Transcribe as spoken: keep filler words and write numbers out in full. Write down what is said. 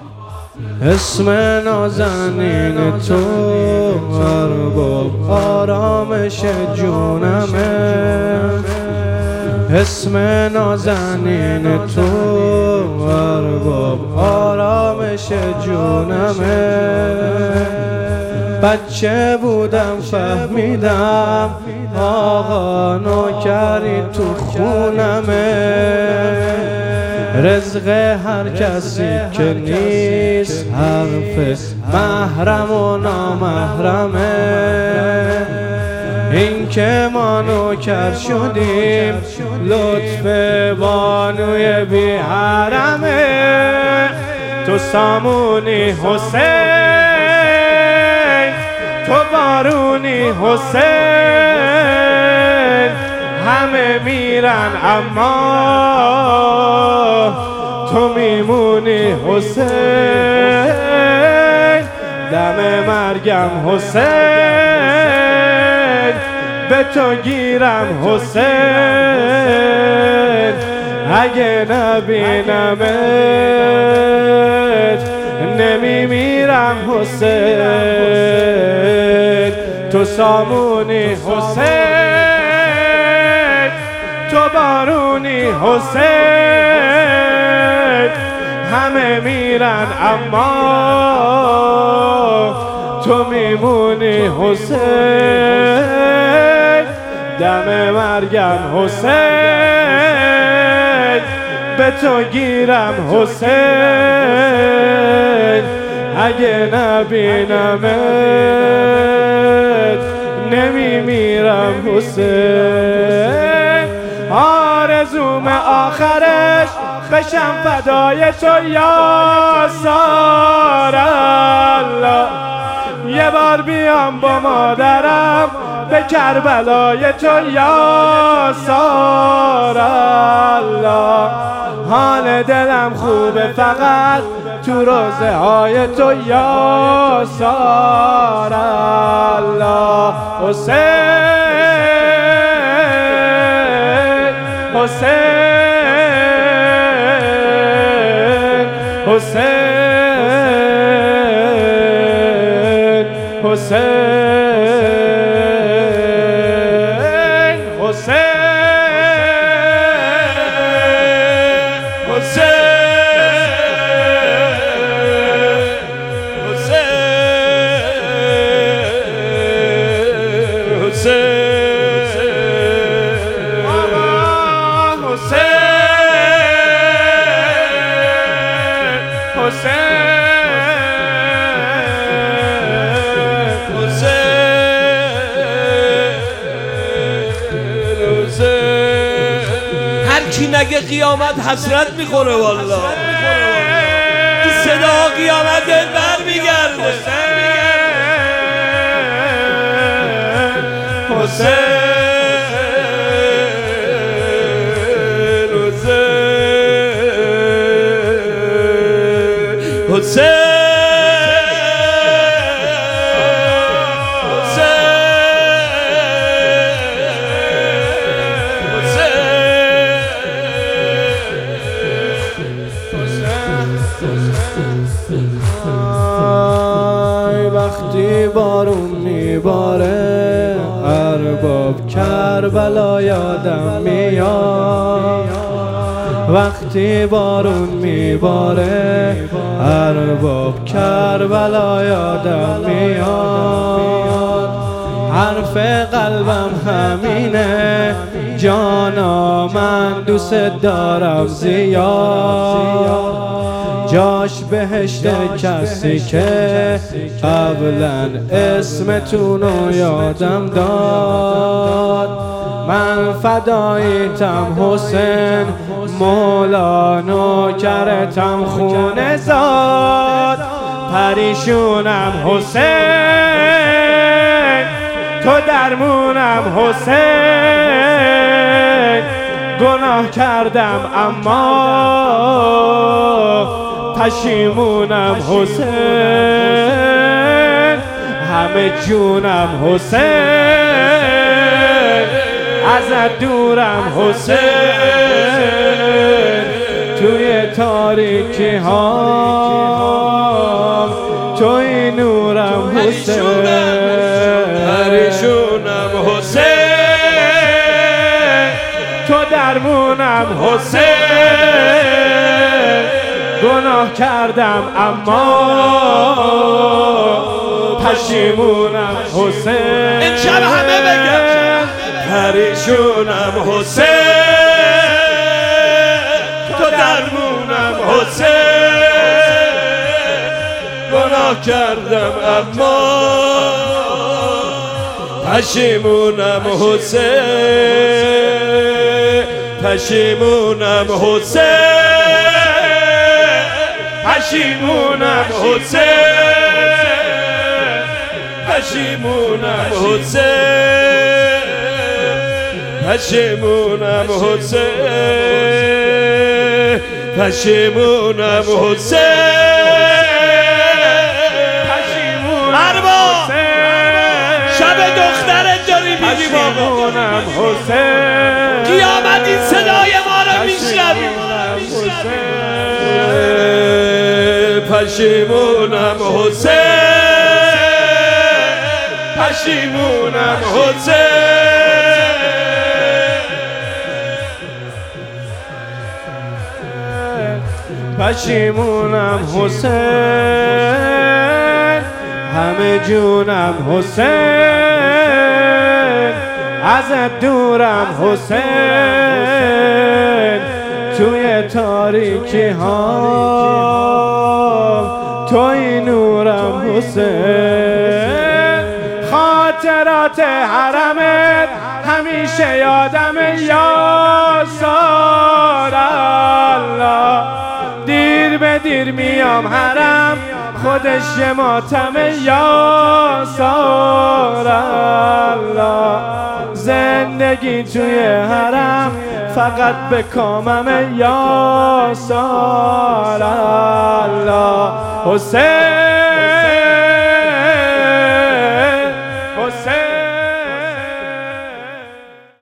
اسم نازنین تو ارباب آرامش جونمه، اسم نازنین تو ارباب آرامش جونمه. بچه بودم فهمیدم آقا نوکری تو خونمه، رزق هر کسی که نیست حرف محرم و نامحرمه. این که ما نوکر شدیم لطف بانوی بی حرمه. تو سامونی حسین، تو بارونی حسین، همه میرن اما تو میمونی حسین. دم مرگم حسین، به تو گیرم حسین، اگه نبینمت نمیمیرم حسین. تو سامونی حسین، تو بارونی حسین، همه میرن اما تو میمونی حسین. دم مرگم حسین، به تو گیرم حسین، اگه نبینمت نمیمیرم حسین. آرزوم آخرش بشم فدای تو یا سار الله، یه بار بیام با مادرم به کربلای تو یا سار الله. حال دلم خوبه فقط تو روزه های تو یا سار الله. حسین حسین حسین حسین حسین هر کی نگه قیامت حسرت میخوره والله. این صدا قیامت بر میگرده. حسین حسین حسین وقتی بارون میباره ارباب کربلا یادم میاد. وقتی بارون میباره ارباب کربلا یادم میاد. حرف قلبم همینه جانا من دوست دارم زیاد. جاش بهشت کسی که قبلا اسمتونو یادم داد. من فداییتم حسین مولا نوکرتم خونه زاد. پریشونم حسین تو درمونم حسین. گناه کردم اما پشیمونم حسین. همه جونم حسین ازت دورم حسین. توی تاریکی ها توی نورم حسین پریشونم حسین تو درمونم حسین گناه کردم اما پشیمونم حسین امشب همه بگم پریشونم حسین تو درمونم حسین گناه کردم اما پشیمونم حسین پشیمونم حسین پشیمونم حسین پشیمونم حسین پشیمونم حسین پشیمونم حسین ارباب شب دخترت داری میگی بابا حسین قیامت این صدای ما رو میشنوی پشیمونم حسین پشیمونم حسین پشیمونم حسین همه جونم حسین ازت دورم حسین توی تاریکی ها توی نورم حسین خاطرات حرمت همیشه یادم یا سار الله دیر به دیر میام حرم خودش یه ماتمه یا سار الله زندگی توی حرم فقط به کامم یا سار الله حسین